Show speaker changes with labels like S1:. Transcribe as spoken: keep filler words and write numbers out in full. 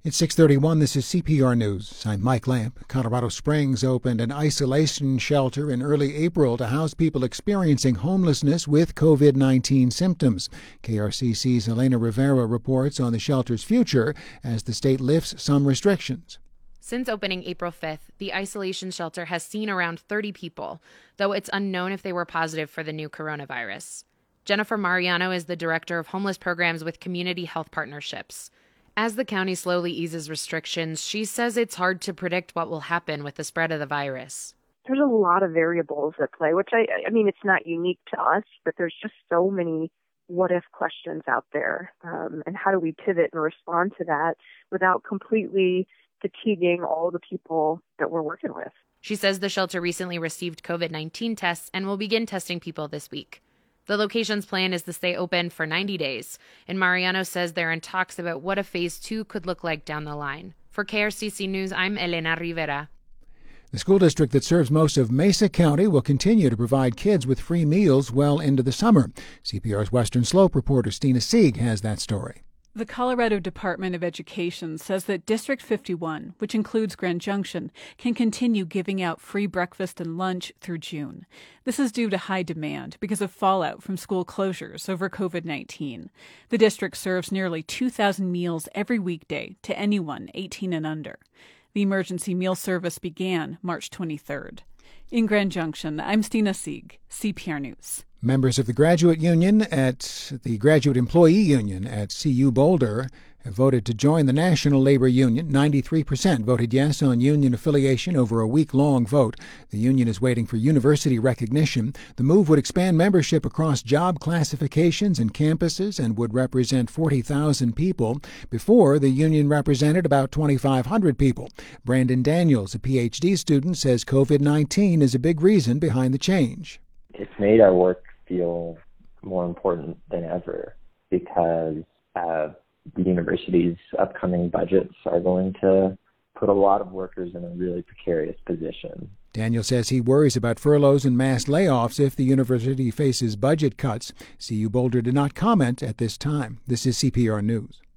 S1: It's six thirty-one. This is C P R News. I'm Mike Lamp. Colorado Springs opened an isolation shelter in early April to house people experiencing homelessness with COVID nineteen symptoms. K R C C's Elena Rivera reports on the shelter's future as the state lifts some restrictions.
S2: Since opening April fifth, the isolation shelter has seen around thirty people, though it's unknown if they were positive for the new coronavirus. Jennifer Mariano is the director of homeless programs with Community Health Partnerships. As the county slowly eases restrictions, she says it's hard to predict what will happen with the spread of the virus.
S3: There's a lot of variables at play, which I, I mean, it's not unique to us, but there's just so many what-if questions out there. Um, and how do we pivot and respond to that without completely fatiguing all the people that we're working with?
S2: She says the shelter recently received COVID nineteen tests and will begin testing people this week. The location's plan is to stay open for ninety days, and Mariano says they're in talks about what a phase two could look like down the line. For K R C C News, I'm Elena Rivera.
S1: The school district that serves most of Mesa County will continue to provide kids with free meals well into the summer. C P R's Western Slope reporter Stina Sieg has that story.
S4: The Colorado Department of Education says that District fifty-one, which includes Grand Junction, can continue giving out free breakfast and lunch through June. This is due to high demand because of fallout from school closures over COVID nineteen. The district serves nearly two thousand meals every weekday to anyone eighteen and under. The emergency meal service began March twenty-third. In Grand Junction, I'm Stina Sieg, C P R News.
S1: Members of the graduate union at the Graduate Employee Union at C U Boulder have voted to join the National Labor Union. ninety-three percent voted yes on union affiliation over a week-long vote. The union is waiting for university recognition. The move would expand membership across job classifications and campuses and would represent forty thousand people. Before, the union represented about twenty-five hundred people. Brandon Daniels, a P H D student, says COVID nineteen is a big reason behind the change.
S5: It's made our work feel more important than ever because uh, the university's upcoming budgets are going to put a lot of workers in a really precarious position.
S1: Daniel says he worries about furloughs and mass layoffs if the university faces budget cuts. C U Boulder did not comment at this time. This is C P R News.